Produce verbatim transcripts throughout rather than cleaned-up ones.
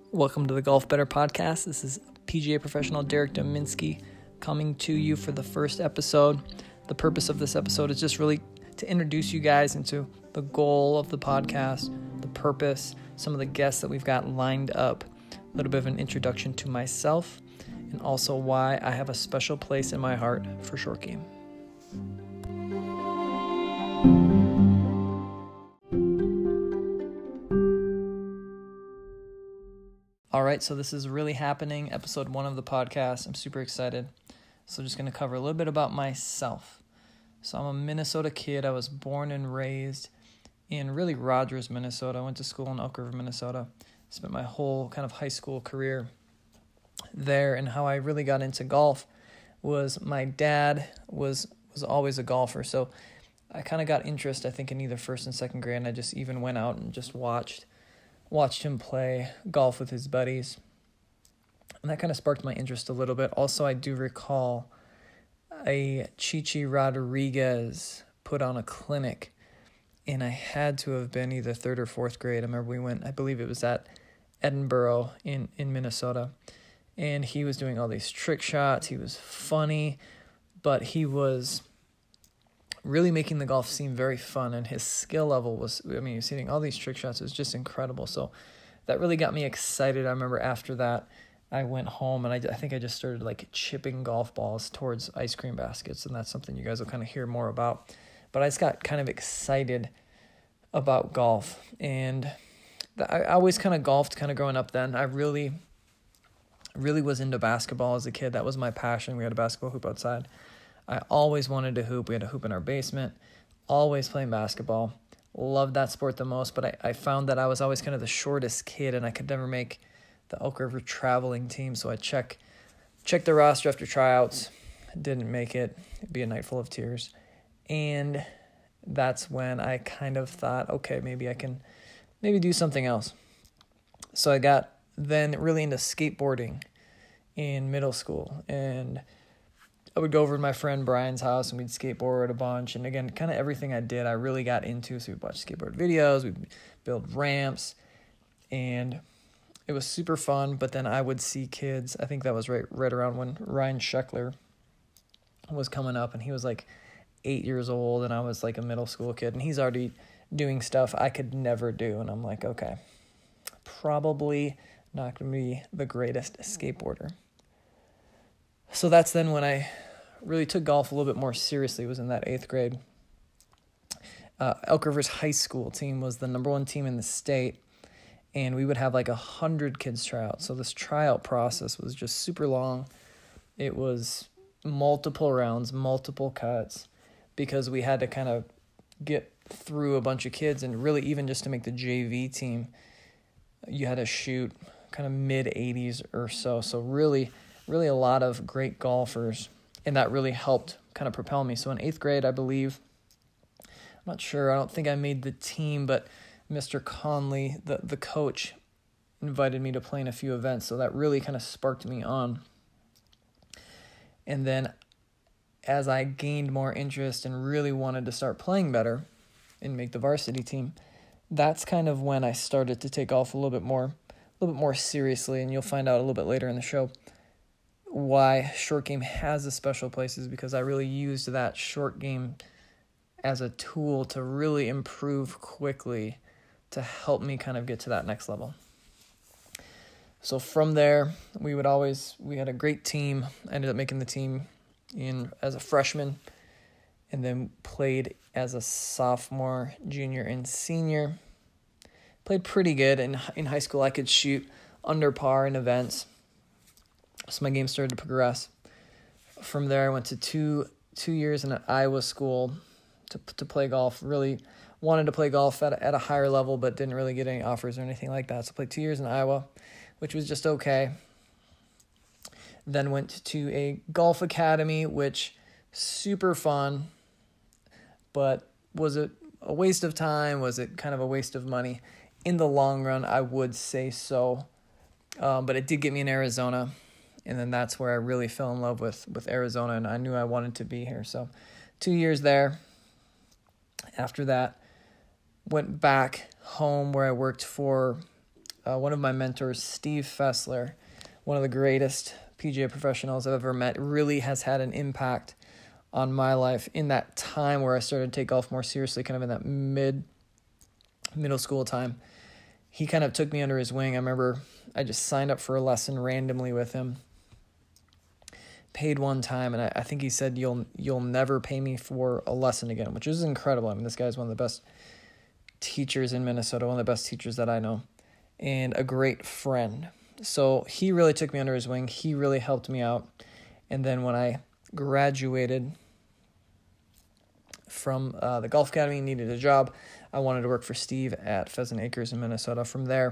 Welcome to the Golf Better Podcast. This is P G A professional Derek Dominski coming to you for the first episode. The purpose of this episode is just really to introduce you guys into the goal of the podcast, the purpose, some of the guests that we've got lined up, a little bit of an introduction to myself, and also why I have a special place in my heart for short game. All right, so this is really happening, episode one of the podcast. I'm super excited. So just going to cover a little bit about myself. So I'm a Minnesota kid. I was born and raised in really Rogers, Minnesota. I went to school in Elk River, Minnesota. Spent my whole kind of high school career there, and how I really got into golf was my dad was was always a golfer. So I kind of got interest, I think, in either first and second grade, and I just even went out and just watched watched him play golf with his buddies. And that kind of sparked my interest a little bit. Also, I do recall a Chichi Rodriguez put on a clinic, and I had to have been either third or fourth grade. I remember we went, I believe it was at Edinboro in, in Minnesota, and he was doing all these trick shots. He was funny, but he was really making the golf seem very fun, and his skill level was, I mean, he was hitting all these trick shots. It was just incredible. So that really got me excited. I remember after that, I went home, and I, I think I just started like chipping golf balls towards ice cream baskets, and that's something you guys will kind of hear more about. But I just got kind of excited about golf, and I, I always kind of golfed kind of growing up then. I really, really was into basketball as a kid. That was my passion. We had a basketball hoop outside. I always wanted to hoop. We had a hoop in our basement, always playing basketball. Loved that sport the most, but I, I found that I was always kind of the shortest kid, and I could never make the Elk River traveling team. So I check check the roster after tryouts. Didn't make it. It'd be a night full of tears. And that's when I kind of thought, okay, maybe I can maybe do something else. So I got then really into skateboarding in middle school, and I would go over to my friend Brian's house, and we'd skateboard a bunch. And again, kind of everything I did, I really got into. So we'd watch skateboard videos, we'd build ramps, and it was super fun. But then I would see kids, I think that was right right around when Ryan Sheckler was coming up, and he was like eight years old, and I was like a middle school kid, and he's already doing stuff I could never do. And I'm like, okay, probably not going to be the greatest skateboarder. So that's then when I really took golf a little bit more seriously. It was in that eighth grade. Uh, Elk River's high school team was the number one team in the state, and we would have like a hundred kids try out. So this tryout process was just super long. It was multiple rounds, multiple cuts, because we had to kind of get through a bunch of kids, and really even just to make the J V team, you had to shoot kind of mid eighties or so. So really, really a lot of great golfers, and that really helped kind of propel me. So in eighth grade, I believe, I'm not sure, I don't think I made the team, but Mister Conley, the, the coach, invited me to play in a few events, so that really kind of sparked me on. And then as I gained more interest and really wanted to start playing better and make the varsity team, that's kind of when I started to take golf a little bit more, a little bit more seriously, and you'll find out a little bit later in the show why short game has a special place, is because I really used that short game as a tool to really improve quickly to help me kind of get to that next level. So from there, we would always, we had a great team. I ended up making the team in as a freshman, and then played as a sophomore, junior, and senior. Played pretty good. In, in high school, I could shoot under par in events. So my game started to progress. From there, I went to two two years in an Iowa school to to play golf. Really wanted to play golf at a, at a higher level, but didn't really get any offers or anything like that. So I played two years in Iowa, which was just okay. Then went to a golf academy, which super fun, but was it a waste of time? Was it kind of a waste of money? In the long run, I would say so. Um, but it did get me in Arizona. And then that's where I really fell in love with, with Arizona, and I knew I wanted to be here. So two years there. After that, went back home where I worked for uh, one of my mentors, Steve Fessler, one of the greatest P G A professionals I've ever met, really has had an impact on my life in that time where I started to take golf more seriously, kind of in that mid middle school time. He kind of took me under his wing. I remember I just signed up for a lesson randomly with him, paid one time, and I, I think he said, you'll you'll never pay me for a lesson again, which is incredible. I mean, this guy's one of the best teachers in Minnesota, one of the best teachers that I know, and a great friend. So he really took me under his wing. He really helped me out. And then when I graduated from uh, the Golf Academy, needed a job, I wanted to work for Steve at Pheasant Acres in Minnesota. From there,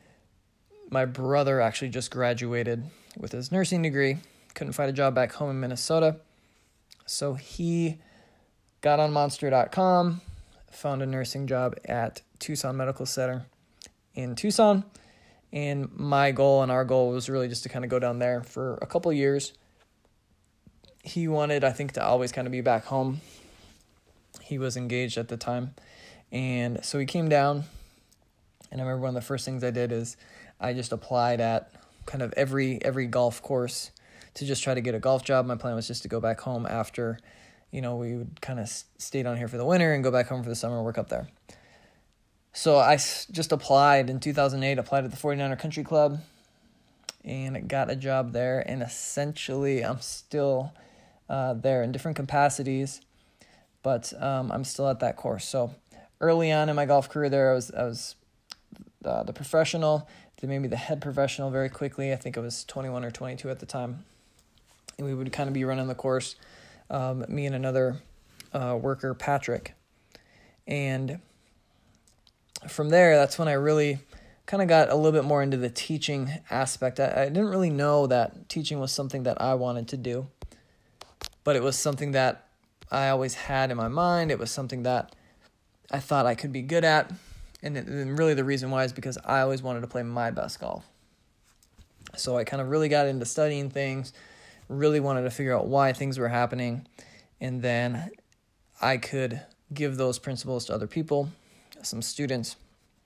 my brother actually just graduated with his nursing degree, couldn't find a job back home in Minnesota, so he got on Monster dot com, found a nursing job at Tucson Medical Center in Tucson, and my goal and our goal was really just to kind of go down there for a couple years. He wanted, I think, to always kind of be back home. He was engaged at the time, and so he came down, and I remember one of the first things I did is I just applied at kind of every every golf course to just try to get a golf job. My plan was just to go back home after, you know, we would kind of stay down here for the winter and go back home for the summer and work up there. So I just applied in two thousand eight, applied at the forty-niner Country Club, and got a job there, and essentially I'm still uh, there in different capacities, but um, I'm still at that course. So early on in my golf career there, I was, I was uh, the professional, then maybe the head professional very quickly. I think I was twenty-one or twenty-two at the time, and we would kind of be running the course, um, me and another uh, worker, Patrick, and from there, that's when I really kind of got a little bit more into the teaching aspect. I, I didn't really know that teaching was something that I wanted to do, but it was something that I always had in my mind. It was something that I thought I could be good at, and, it, and really the reason why is because I always wanted to play my best golf. So I kind of really got into studying things, really wanted to figure out why things were happening, and then I could give those principles to other people, some students.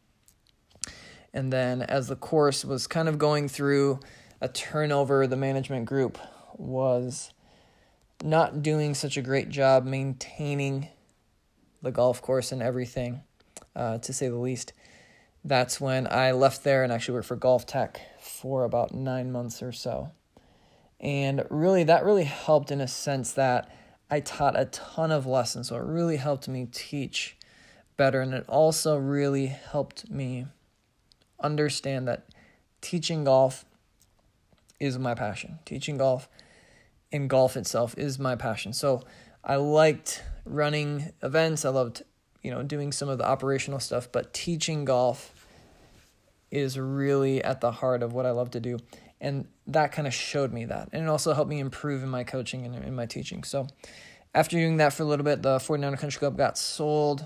And then as the course was kind of going through a turnover, the management group was not doing such a great job maintaining the golf course and everything, uh, to say the least. That's when I left there and actually worked for Golf Tech for about nine months or so. And really, that really helped in a sense that I taught a ton of lessons. So it really helped me teach better, and it also really helped me understand that teaching golf is my passion. Teaching golf and golf itself is my passion. So I liked running events. I loved, you know, doing some of the operational stuff, but teaching golf is really at the heart of what I love to do. And that kind of showed me that. And it also helped me improve in my coaching and in my teaching. So after doing that for a little bit, the forty-niner Country Club got sold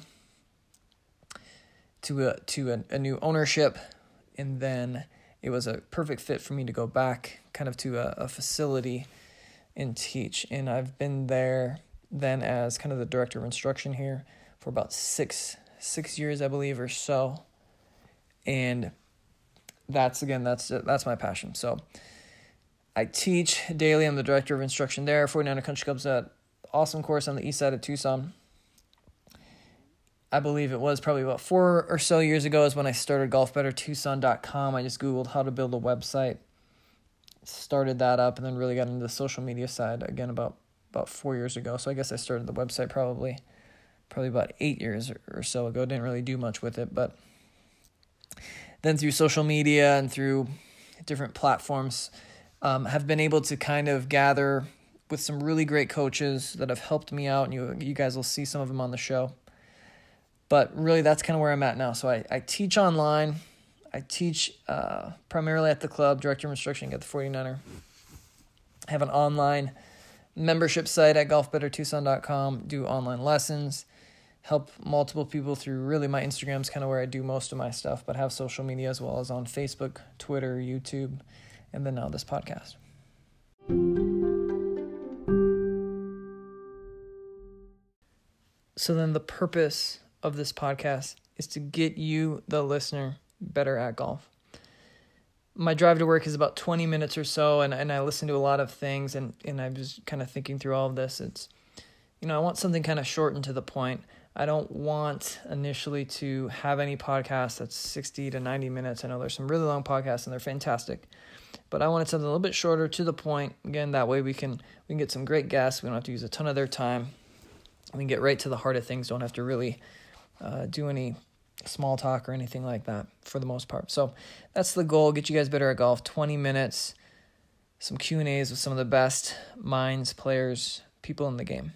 to a to a, a new ownership, and then it was a perfect fit for me to go back kind of to a, a facility and teach. And I've been there then as kind of the director of instruction here for about six six years, I believe, or so. And that's, again, that's that's my passion. So I teach daily. I'm the director of instruction there. forty-niner Country Club's an awesome course on the east side of Tucson. I believe it was probably about four or so years ago is when I started golf better tucson dot com. I just Googled how to build a website, started that up, and then really got into the social media side again about, about four years ago. So I guess I started the website probably probably about eight years or so ago. Didn't really do much with it, but then through social media and through different platforms, um, have been able to kind of gather with some really great coaches that have helped me out, and you you guys will see some of them on the show. But really, that's kind of where I'm at now. So I, I teach online. I teach uh, primarily at the club, director of instruction at the forty-niner. I have an online membership site at golf better tucson dot com, do online lessons, help multiple people through really my Instagram's kind of where I do most of my stuff, but have social media as well as on Facebook, Twitter, YouTube, and then now this podcast. So then the purpose of this podcast is to get you, the listener, better at golf. my drive to work is about twenty minutes or so, and, and I listen to a lot of things, and, and I'm just kind of thinking through all of this. It's, you know, I want something kind of short and to the point. I don't want initially to have any podcast that's sixty to ninety minutes. I know there's some really long podcasts, and they're fantastic. But I wanted something a little bit shorter, to the point. Again, that way we can we can get some great guests. We don't have to use a ton of their time. We can get right to the heart of things. Don't have to really uh, do any small talk or anything like that for the most part. So that's the goal. Get you guys better at golf. twenty minutes, some Q and A's with some of the best minds, players, people in the game.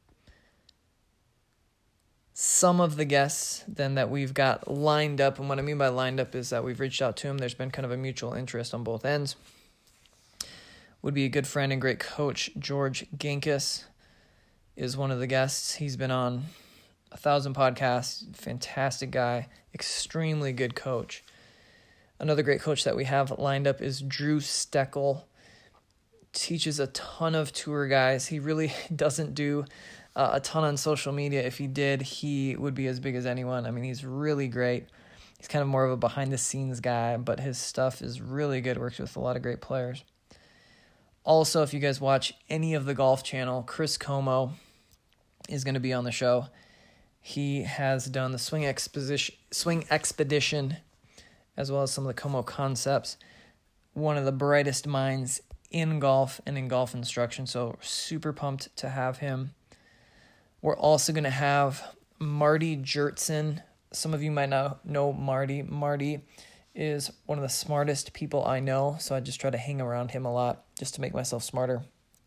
Some of the guests then that we've got lined up, and what I mean by lined up is that we've reached out to them. There's been kind of a mutual interest on both ends. Would be a good friend and great coach. George Genkus is one of the guests. He's been on a thousand podcasts. Fantastic guy. Extremely good coach. Another great coach that we have lined up is Drew Steckel. Teaches a ton of tour guys. He really doesn't do Uh, a ton on social media. If he did, he would be as big as anyone. I mean, he's really great. He's kind of more of a behind-the-scenes guy, but his stuff is really good. Works with a lot of great players. Also, if you guys watch any of the Golf Channel, Chris Como is going to be on the show. He has done the Swing Exposition, Swing Expedition, as well as some of the Como concepts. One of the brightest minds in golf and in golf instruction, so super pumped to have him. We're also going to have Marty Jertson. Some of you might not know Marty. Marty is one of the smartest people I know, so I just try to hang around him a lot just to make myself smarter.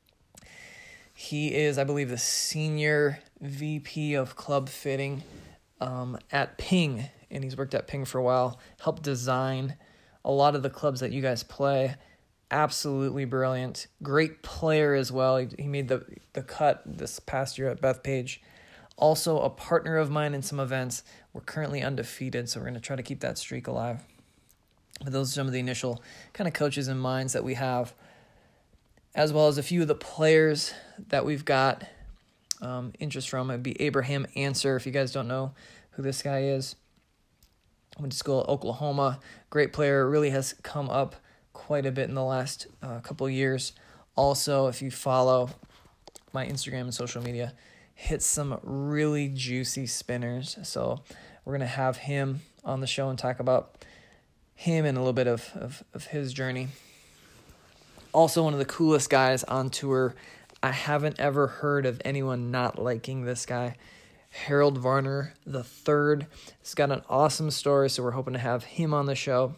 He is, I believe, the senior V P of club fitting um, at Ping, and he's worked at Ping for a while, helped design a lot of the clubs that you guys play. Absolutely brilliant. Great player as well. He, he made the, the cut this past year at Bethpage. Also a partner of mine in some events. We're currently undefeated, so we're going to try to keep that streak alive. But those are some of the initial kind of coaches and minds that we have, as well as a few of the players that we've got um, interest from. It'd be Abraham Answer, if you guys don't know who this guy is. Went to school at Oklahoma. Great player. Really has come up quite a bit in the last uh, couple of years. Also, if you follow my Instagram and social media, hit some really juicy spinners. So we're going to have him on the show and talk about him and a little bit of, of, of his journey. Also, one of the coolest guys on tour. I haven't ever heard of anyone not liking this guy. Harold Varner the third. He's got an awesome story, so we're hoping to have him on the show.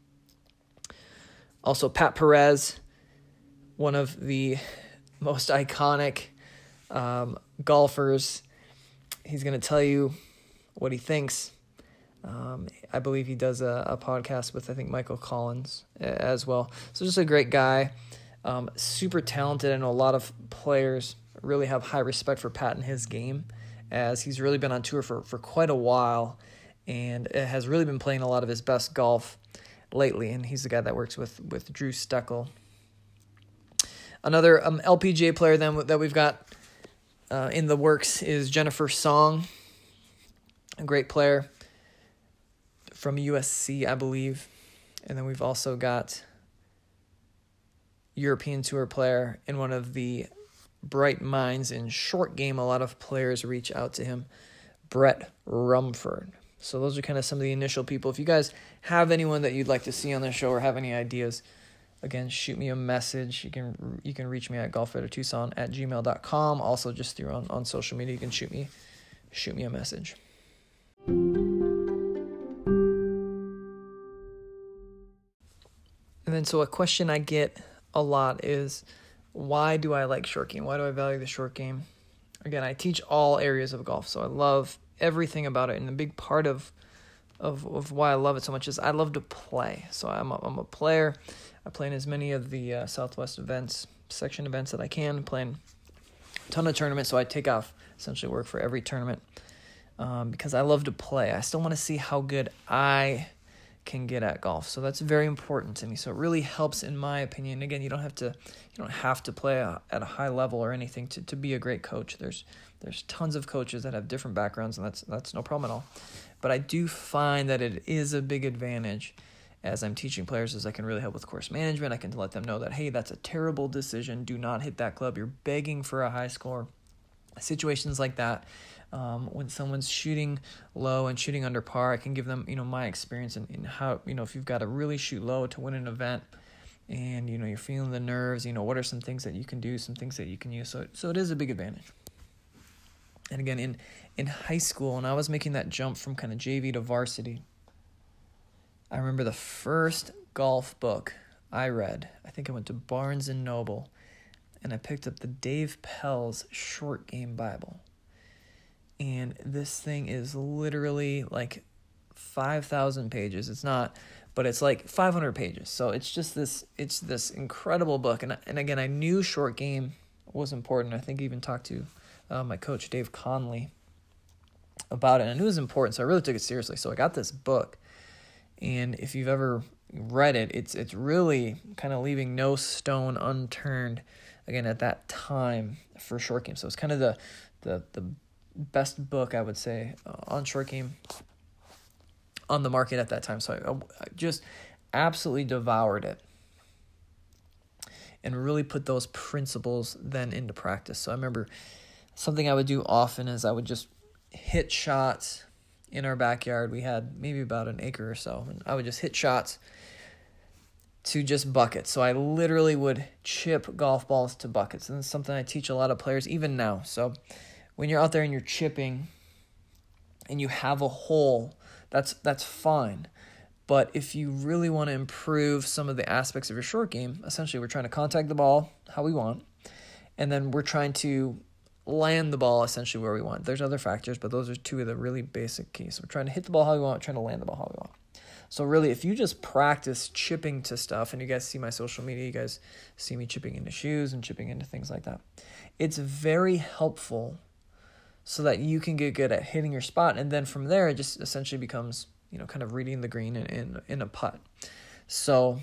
Also, Pat Perez, one of the most iconic um, golfers. He's going to tell you what he thinks. Um, I believe he does a, a podcast with, I think, Michael Collins as well. So just a great guy, um, super talented. I know a lot of players really have high respect for Pat and his game, as he's really been on tour for, for quite a while and has really been playing a lot of his best golf lately, and he's the guy that works with, with Drew Steckel. Another um, L P G A player then that we've got uh, in the works is Jennifer Song, a great player from U S C, I believe. And then we've also got European Tour player and one of the bright minds in short game. A lot of players reach out to him, Brett Rumford. So those are kind of some of the initial people. If you guys have anyone that you'd like to see on the show or have any ideas, again, shoot me a message. You can you can reach me at golfwritertucson at gmail dot com. Also, just through on, on social media, you can shoot me shoot me a message. And then, so a question I get a lot is, why do I like short game? Why do I value the short game? Again, I teach all areas of golf, so I love everything about it, and a big part of of of why I love it so much is I love to play. So I'm a, I'm a player. I play in as many of the uh, Southwest events, section events that I can. Playing a ton of tournaments, so I take off essentially work for every tournament um, because I love to play. I still want to see how good I can get at golf, so that's very important to me. So it really helps, in my opinion. Again, you don't have to you don't have to play a, at a high level or anything to, to be a great coach. There's there's tons of coaches that have different backgrounds, and that's that's no problem at all. But I do find that it is a big advantage as I'm teaching players is I can really help with course management. I can let them know that, hey, that's a terrible decision. Do not hit that club. You're begging for a high score. Situations like that, um, when someone's shooting low and shooting under par, I can give them, you know, my experience in, in how, you know, if you've got to really shoot low to win an event and, you know, you're feeling the nerves, you know, what are some things that you can do, some things that you can use. So, so it is a big advantage. And again, in, in high school, when I was making that jump from kind of J V to varsity, I remember the first golf book I read, I think I went to Barnes and Noble, and I picked up the Dave Pell's Short Game Bible. And this thing is literally like five thousand pages. It's not, but it's like five hundred pages. So it's just this, it's this incredible book. And, and again, I knew short game was important. I think I even talked to uh, my coach, Dave Conley, about it. And I knew it was important, so I really took it seriously. So I got this book. And if you've ever read it, it's it's really kind of leaving no stone unturned, again, at that time for short game. So it's kind of the the the best book, I would say, uh, on short game on the market at that time. So I, I just absolutely devoured it and really put those principles then into practice. So I remember something I would do often is I would just hit shots in our backyard. We had maybe about an acre or so, and I would just hit shots to just buckets. So I literally would chip golf balls to buckets, and it's something I teach a lot of players even now. So when you're out there and you're chipping and you have a hole, that's that's fine. But if you really want to improve some of the aspects of your short game, essentially we're trying to contact the ball how we want, and then we're trying to land the ball essentially where we want. There's other factors, but those are two of the really basic keys. So we're trying to hit the ball how we want, we're trying to land the ball how we want. So really, if you just practice chipping to stuff, and you guys see my social media, you guys see me chipping into shoes and chipping into things like that, it's very helpful so that you can get good at hitting your spot. And then from there, it just essentially becomes, you know, kind of reading the green in, in, in a putt. So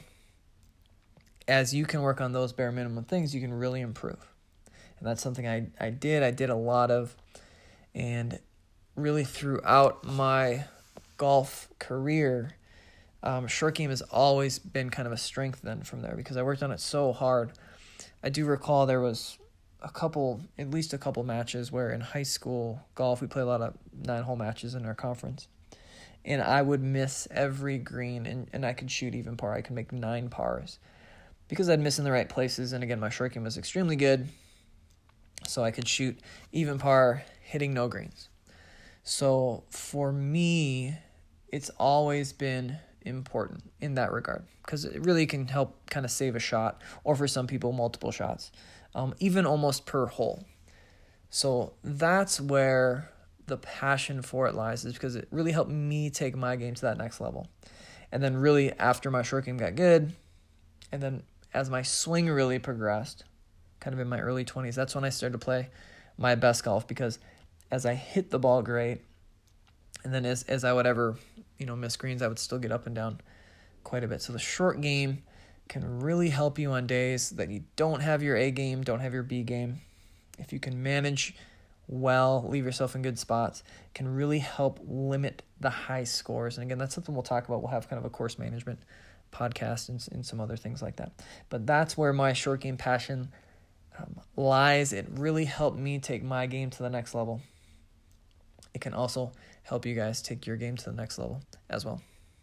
as you can work on those bare minimum things, you can really improve. And that's something I, I did. I did a lot of, and really throughout my golf career, um, short game has always been kind of a strength then from there because I worked on it so hard. I do recall there was a couple, at least a couple matches where in high school golf, we play a lot of nine-hole matches in our conference. And I would miss every green, and, and I could shoot even par. I could make nine pars because I'd miss in the right places. And again, my short game was extremely good. So I could shoot even par, hitting no greens. So for me, it's always been important in that regard because it really can help kind of save a shot, or for some people, multiple shots, um, even almost per hole. So that's where the passion for it lies, is because it really helped me take my game to that next level. And then really after my short game got good, and then as my swing really progressed, kind of in my early twenties, that's when I started to play my best golf, because as I hit the ball great, and then as as I would ever, you know, miss greens, I would still get up and down quite a bit. So the short game can really help you on days that you don't have your A game, don't have your B game. If you can manage well, leave yourself in good spots, can really help limit the high scores. And again, that's something we'll talk about. We'll have kind of a course management podcast and, and some other things like that. But that's where my short game passion Um, lies. It really helped me take my game to the next level. It can also help you guys take your game to the next level as well.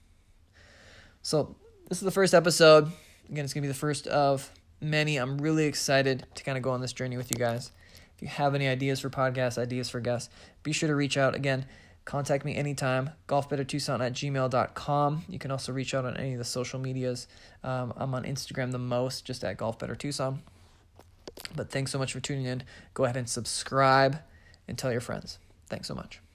So this is the first episode. Again, it's going to be the first of many. I'm really excited to kind of go on this journey with you guys. If you have any ideas for podcasts, ideas for guests, be sure to reach out. Again, contact me anytime, golf better tucson at gmail dot com. You can also reach out on any of the social medias. Um, I'm on Instagram the most, just at golf better tucson. But thanks so much for tuning in. Go ahead and subscribe and tell your friends. Thanks so much.